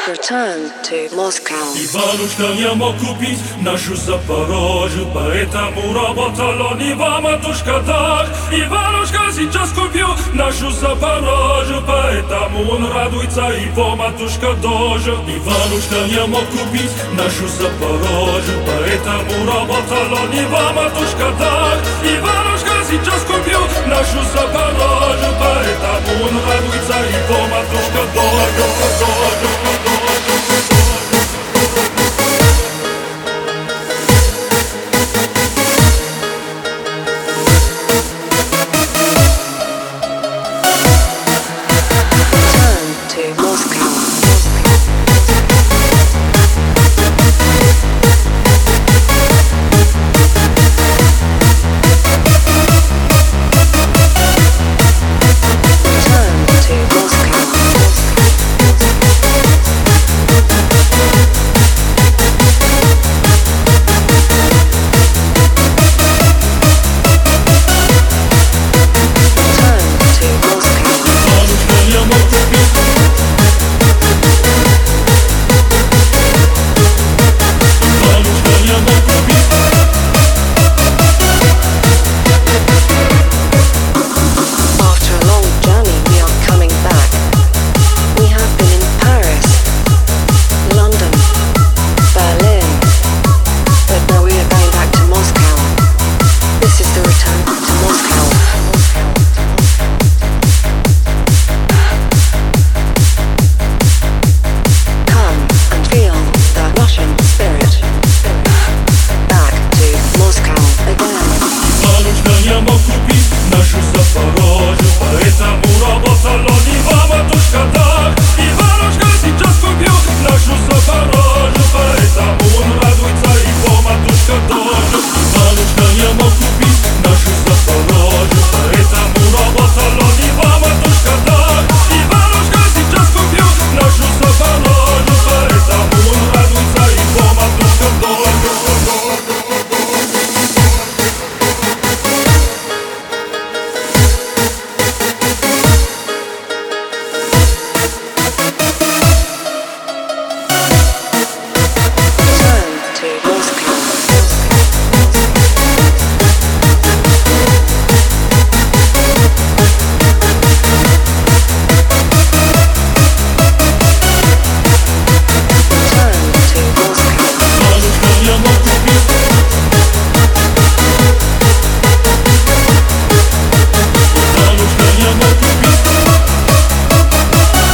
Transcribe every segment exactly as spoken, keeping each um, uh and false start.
Return to Moscow. Иванушка не мог купить нашу Запорожью, поэтому работал он и вам, матушка, так. Иванушка сейчас купил нашу Запорожью, поэтому он радуется, его матушка тоже. Иванушка не мог купить нашу Запорожью, поэтому работал он и вам, матушка, так. Иванушка сейчас купил нашу Запорожью, поэтому он радуется, его матушка тоже.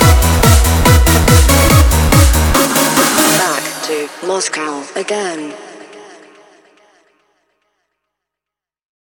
Moscow again.